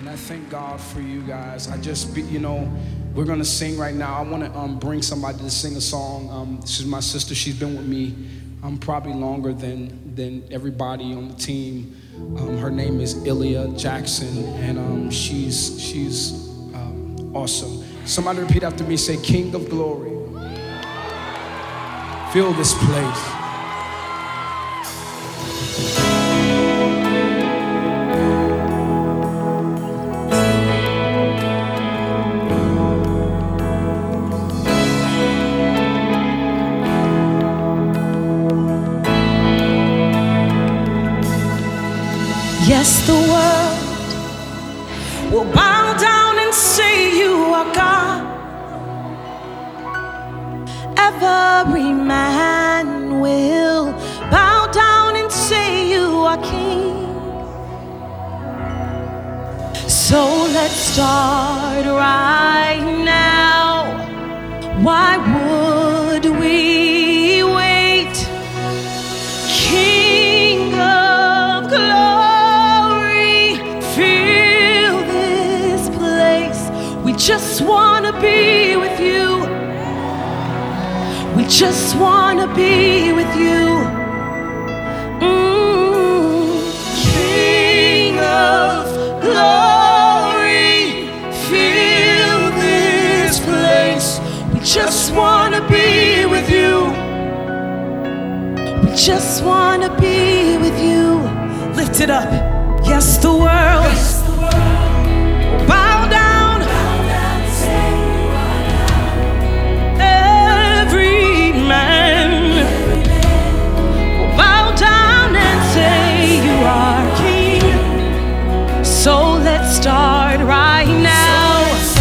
And I thank God for you guys. We're gonna sing right now. I wanna bring somebody to sing a song. This is my sister. She's been with me probably longer than everybody on the team. Her name is Ilya Jackson, and she's awesome. Somebody repeat after me, say, King of Glory. Fill this place. Yes, the world will bow down and say you are God. Every man will bow down and say you are King. So let's start right now. Why would we wait? King of glory, fill this place. We just want to be with you. We just want to be with you. King of glory, fill this place. We just want to be with you. We just want to be with you. Lift it up. Yes, the world. Yes, the world. Bow down. So let's start right now.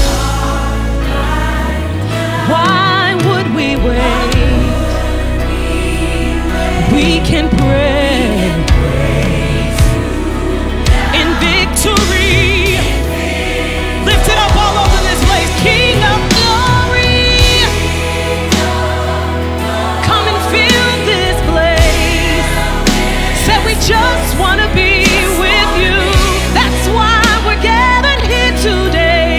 Why would we wait? We can pray in victory. Lift it up all over this place. King of glory, come and fill this place. Said we just want to be with you. That's why we're gathered here today.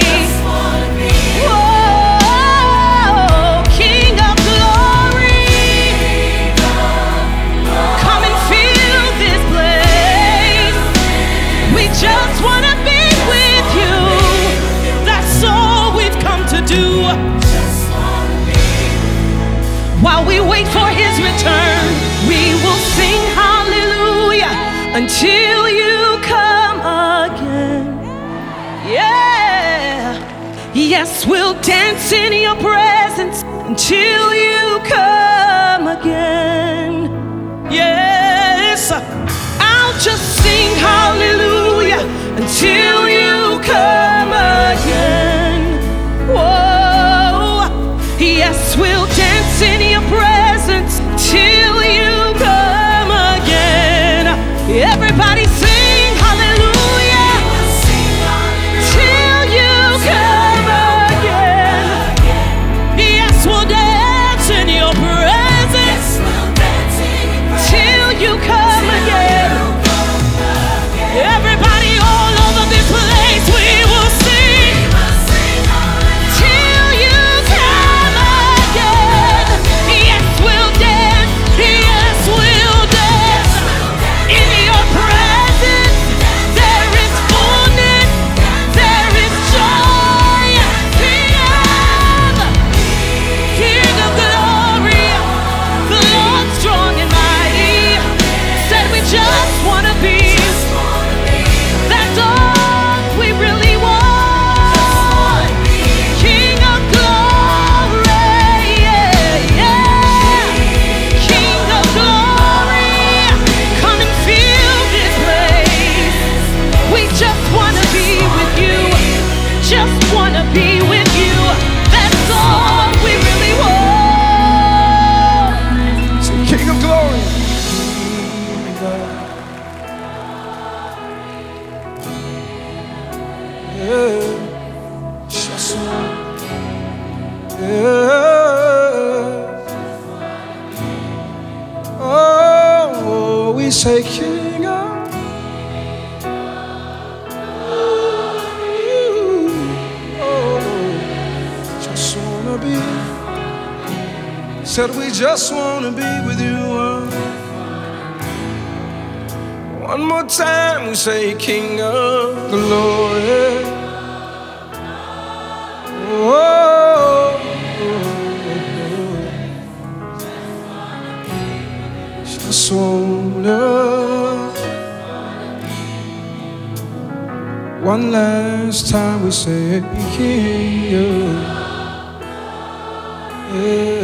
Whoa, King of glory, come and fill this place. We just want to be with you. That's all we've come to do. While we wait for his return, we will sing hallelujah until you come again. Yeah. Yes, we'll dance in your presence until you come again. Yes, I'll just sing hallelujah until you come again. Whoa. Yes, we'll dance in your presence till you come again. Everybody sing hallelujah till you come again. Yes, we'll dance in your presence till you come again. Everybody all over this place, we will sing till you come again. Yes, we'll dance. Yes, we'll dance in your presence. There is fullness, there is joy. King of glory, the Lord strong and mighty, said we just want to be. That's all we really want. King of glory, yeah, yeah. King of glory, come and fill this place. We just want to be with you. Just want to be with you. That's all we really want. Say, King of Glory. Just oh, we say King of Said we just want to be with you. One more time we say, King of glory. Oh, just wanna. One last time we say, King of. Yeah.